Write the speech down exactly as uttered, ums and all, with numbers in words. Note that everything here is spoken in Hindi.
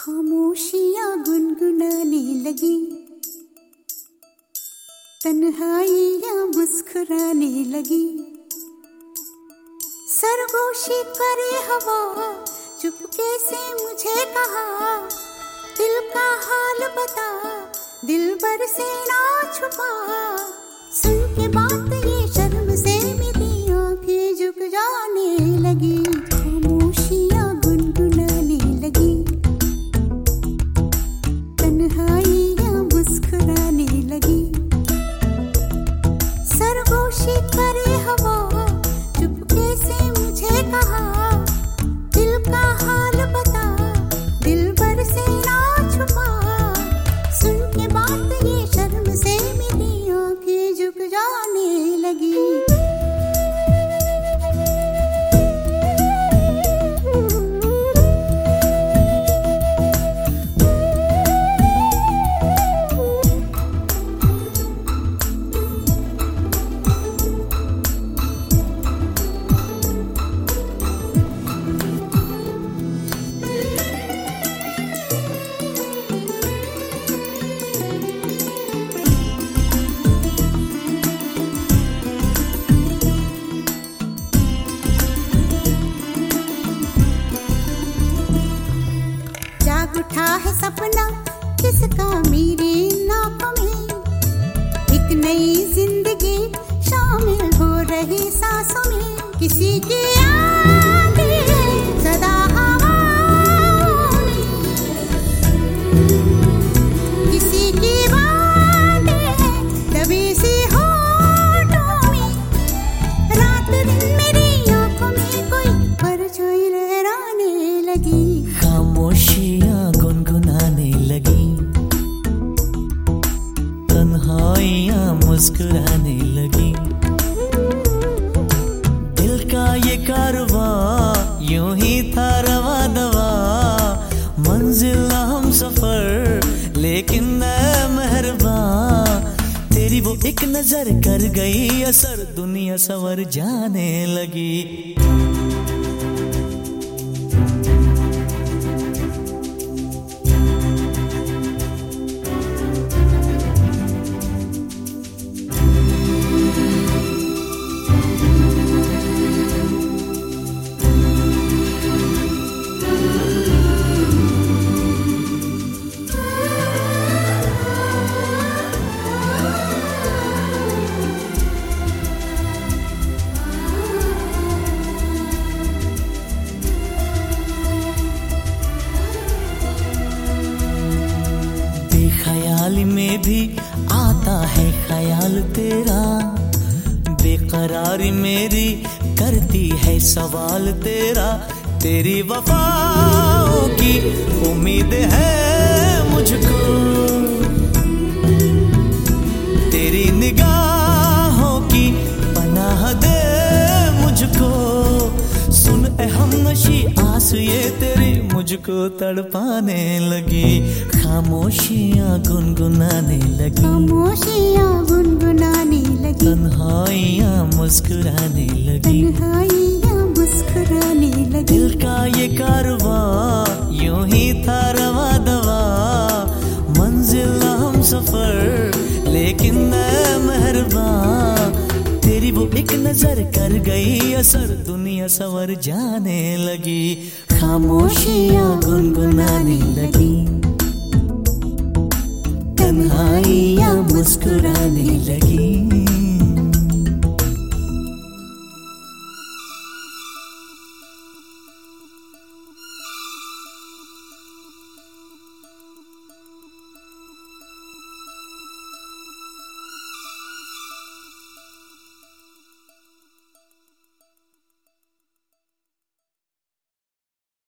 खामोशियाँ गुनगुनाने लगी, तन्हाइयाँ मुस्कुराने लगी। सरगोशी करे हवा, चुपके से मुझे कहा, दिल का हाल बता, दिल भर से ना छुपा। सुन के बात ये शर्म से मेरी आंखें झुक जाने लगी, खामोशियाँ गुनगुनाने लगी, तन्हाइयाँ मुस्कुराने लगी। सरगोशी करे हवा, चुपके से मुझे कहा, दिल का हाल बता, दिल भर से ना छुपा। सुन के बात ये शर्म से मेरी आंखें झुक जाने लगी। उठा है सपना किसका मेरे नाकों में, एक नई जिंदगी शामिल हो रही सांसों में। किसी की आगे सदा हवाओं में, किसी की बातें दबी सी होठों में। रात दिन मेरी आंखों में कोई परछाई लहराने लगी, खामोशियाँ गुनगुनाने लगी, तन्हाइयाँ मुस्कुराने लगी। दिल का ये कारवां यूं ही था रवा दवा, मंजिल हम सफर लेकिन ऐ मेहरबान, तेरी वो एक नजर कर गई असर, दुनिया संवर जाने लगी। ख्याल में भी आता है ख्याल तेरा, बेकरारी मेरी करती है सवाल तेरा। तेरी वफाओं की उम्मीद है मुझको, तेरी निगाहों की पनाह दे मुझको। सुन ए हमनशी आस ये तेरी मुझको तड़पाने लगी, खामोशियाँ गुनगुनाने लगी, खामोशियाँ गुनगुनाने लगी, तन्हाइयाँ मुस्कुराने लगी, तन्हाइयाँ मुस्कुराने लगी। दिल का ये कारवां यूं ही था रवा दवा, मंजिल हम सफर लेकिन ऐ मेहरबान, तेरी वो एक नजर कर गई असर, दुनिया संवर जाने लगी, खामोशियाँ गुनगुनाने लगी, तन्हाइयाँ मुस्कुराने लगी।